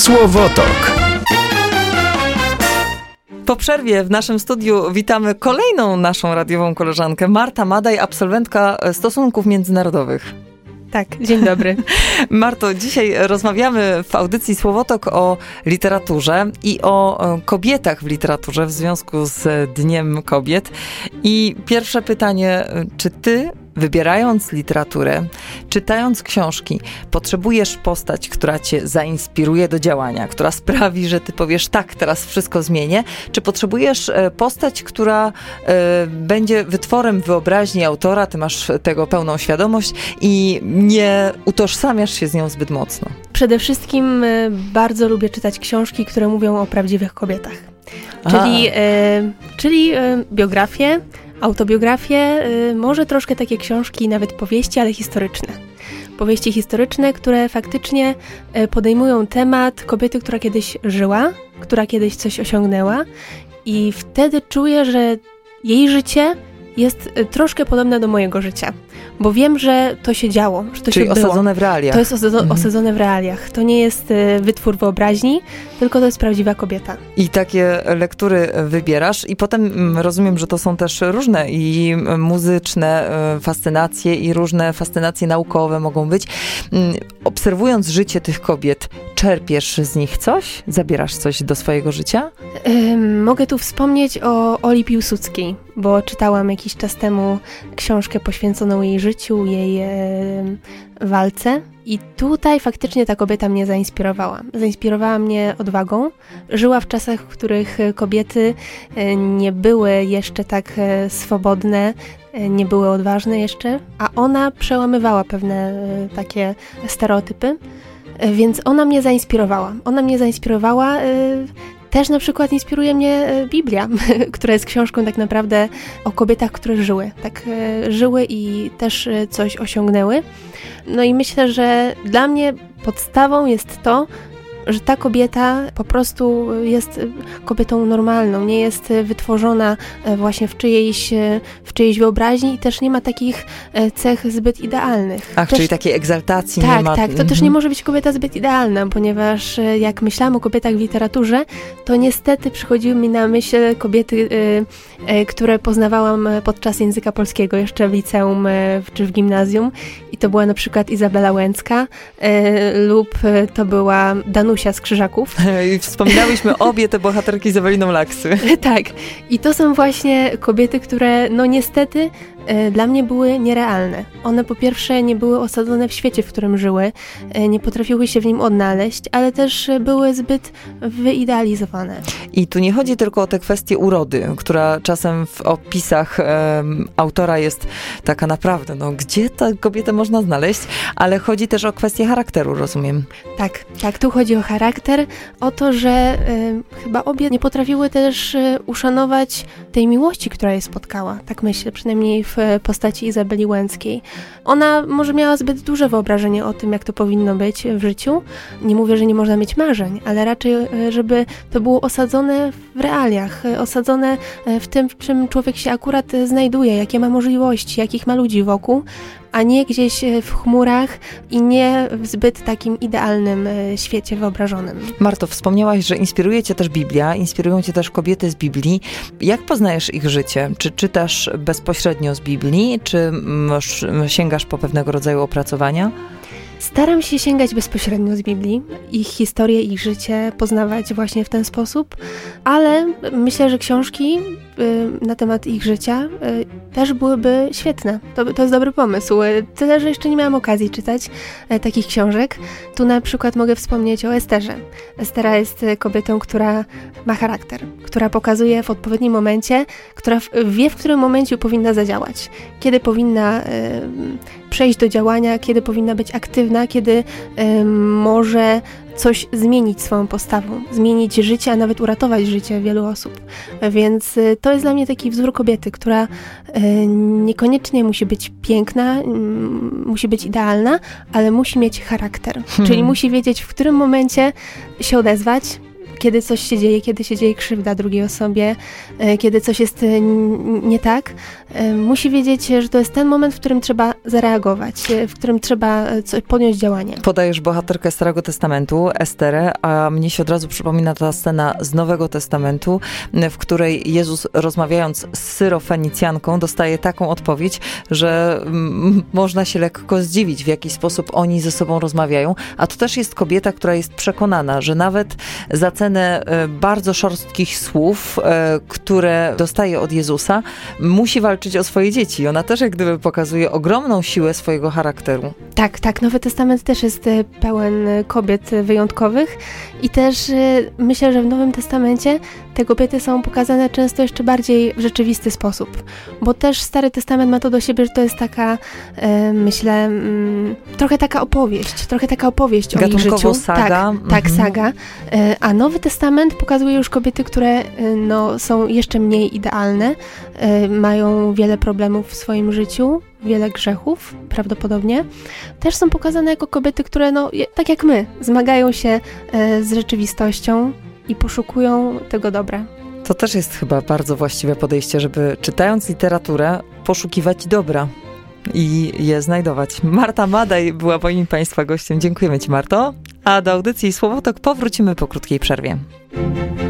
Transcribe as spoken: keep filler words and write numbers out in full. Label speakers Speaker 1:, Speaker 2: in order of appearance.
Speaker 1: Słowotok.
Speaker 2: Po przerwie w naszym studiu witamy kolejną naszą radiową koleżankę, Marta Madaj, absolwentka stosunków międzynarodowych.
Speaker 3: Tak, dzień dobry.
Speaker 2: Marto, dzisiaj rozmawiamy w audycji Słowotok o literaturze i o kobietach w literaturze w związku z Dniem Kobiet. I pierwsze pytanie, czy ty, wybierając literaturę, czytając książki, potrzebujesz postać, która cię zainspiruje do działania, która sprawi, że ty powiesz, tak, teraz wszystko zmienię, czy potrzebujesz postać, która e, będzie wytworem wyobraźni autora, ty masz tego pełną świadomość i nie utożsamiasz się z nią zbyt mocno?
Speaker 3: Przede wszystkim e, bardzo lubię czytać książki, które mówią o prawdziwych kobietach. Czyli, e, czyli e, biografie, autobiografie, y, może troszkę takie książki, nawet powieści, ale historyczne. Powieści historyczne, które faktycznie y, podejmują temat kobiety, która kiedyś żyła, która kiedyś coś osiągnęła i wtedy czuję, że jej życie jest y, troszkę podobne do mojego życia. Bo wiem, że to się działo, że to
Speaker 2: Czyli
Speaker 3: się było.
Speaker 2: osadzone w realiach.
Speaker 3: To jest osadzo-
Speaker 2: mhm.
Speaker 3: osadzone w realiach. To nie jest y, wytwór wyobraźni, tylko to jest prawdziwa kobieta.
Speaker 2: I takie lektury wybierasz i potem rozumiem, że to są też różne i muzyczne fascynacje i różne fascynacje naukowe mogą być. Obserwując życie tych kobiet, czerpiesz z nich coś? Zabierasz coś do swojego życia?
Speaker 3: Y, mogę tu wspomnieć o Oli Piłsudskiej, bo czytałam jakiś czas temu książkę poświęconą jej życiu, jej e, walce. I tutaj faktycznie ta kobieta mnie zainspirowała. Zainspirowała mnie odwagą. Żyła w czasach, w których kobiety nie były jeszcze tak swobodne, nie były odważne jeszcze, a ona przełamywała pewne takie stereotypy. Więc ona mnie zainspirowała. Ona mnie zainspirowała. Też na przykład inspiruje mnie Biblia, która jest książką tak naprawdę o kobietach, które żyły. Tak żyły i też coś osiągnęły. No i myślę, że dla mnie podstawą jest to, że ta kobieta po prostu jest kobietą normalną, nie jest wytworzona właśnie w czyjejś, w czyjejś wyobraźni i też nie ma takich cech zbyt idealnych.
Speaker 2: Ach,
Speaker 3: też,
Speaker 2: czyli takiej egzaltacji
Speaker 3: tak,
Speaker 2: nie ma.
Speaker 3: Tak, tak. To
Speaker 2: mhm.
Speaker 3: też nie może być kobieta zbyt idealna, ponieważ jak myślałam o kobietach w literaturze, to niestety przychodziły mi na myśl kobiety, y, y, które poznawałam podczas języka polskiego, jeszcze w liceum y, czy w gimnazjum. I to była na przykład Izabela Łęcka y, lub to była Danusia z Krzyżaków.
Speaker 2: I wspominałyśmy obie te bohaterki z Eweliną Laksy.
Speaker 3: Tak. I to są właśnie kobiety, które no niestety e, dla mnie były nierealne. One po pierwsze nie były osadzone w świecie, w którym żyły, e, nie potrafiły się w nim odnaleźć, ale też były zbyt wyidealizowane.
Speaker 2: I tu nie chodzi tylko o tę kwestię urody, która czasem w opisach um, autora jest taka naprawdę, no gdzie tę kobietę można znaleźć, ale chodzi też o kwestię charakteru, rozumiem.
Speaker 3: Tak, tak, tu chodzi o charakter, o to, że y, chyba obie nie potrafiły też y, uszanować tej miłości, która je spotkała. Tak myślę, przynajmniej w postaci Izabeli Łęckiej. Ona może miała zbyt duże wyobrażenie o tym, jak to powinno być w życiu. Nie mówię, że nie można mieć marzeń, ale raczej, y, żeby to było osadzone w realiach, y, osadzone w tym, w czym człowiek się akurat znajduje, jakie ma możliwości, jakich ma ludzi wokół, a nie gdzieś w chmurach i nie w zbyt takim idealnym świecie wyobrażonym.
Speaker 2: Marto, wspomniałaś, że inspiruje cię też Biblia, inspirują cię też kobiety z Biblii. Jak poznajesz ich życie? Czy czytasz bezpośrednio z Biblii, czy sięgasz po pewnego rodzaju opracowania?
Speaker 3: Staram się sięgać bezpośrednio z Biblii, ich historię, ich życie poznawać właśnie w ten sposób, ale myślę, że książki y, na temat ich życia y, też byłyby świetne. To, to jest dobry pomysł. Tyle, że jeszcze nie miałam okazji czytać y, takich książek. Tu na przykład mogę wspomnieć o Esterze. Estera jest kobietą, która ma charakter, która pokazuje w odpowiednim momencie, która w, wie, w którym momencie powinna zadziałać, kiedy powinna y, przejść do działania, kiedy powinna być aktywna, kiedy y, może coś zmienić swoją postawą, zmienić życie, a nawet uratować życie wielu osób. Więc y, to jest dla mnie taki wzór kobiety, która y, niekoniecznie musi być piękna, y, musi być idealna, ale musi mieć charakter. Hmm. Czyli musi wiedzieć, w którym momencie się odezwać, kiedy coś się dzieje, kiedy się dzieje krzywda drugiej osobie, kiedy coś jest nie tak, musi wiedzieć, że to jest ten moment, w którym trzeba zareagować, w którym trzeba podjąć działanie.
Speaker 2: Podajesz bohaterkę Starego Testamentu, Esterę, a mnie się od razu przypomina ta scena z Nowego Testamentu, w której Jezus, rozmawiając z Syrofenicjanką, dostaje taką odpowiedź, że m, można się lekko zdziwić, w jaki sposób oni ze sobą rozmawiają. A to też jest kobieta, która jest przekonana, że nawet za cenę bardzo szorstkich słów, które dostaje od Jezusa, musi walczyć o swoje dzieci. Ona też jak gdyby pokazuje ogromną siłę swojego charakteru.
Speaker 3: Tak, tak. Nowy Testament też jest pełen kobiet wyjątkowych i też myślę, że w Nowym Testamencie te kobiety są pokazane często jeszcze bardziej w rzeczywisty sposób, bo też Stary Testament ma to do siebie, że to jest taka, e, myślę, m, trochę taka opowieść, trochę taka opowieść o ich życiu.
Speaker 2: Saga.
Speaker 3: Tak,
Speaker 2: mhm.
Speaker 3: tak, saga. E, a Nowy Testament pokazuje już kobiety, które e, no, są jeszcze mniej idealne, e, mają wiele problemów w swoim życiu, wiele grzechów prawdopodobnie. Też są pokazane jako kobiety, które, no, tak jak my, zmagają się e, z rzeczywistością i poszukują tego dobra.
Speaker 2: To też jest chyba bardzo właściwe podejście, żeby czytając literaturę poszukiwać dobra i je znajdować. Marta Madej była moim Państwa gościem. Dziękujemy Ci, Marto. A do audycji Słowotok powrócimy po krótkiej przerwie.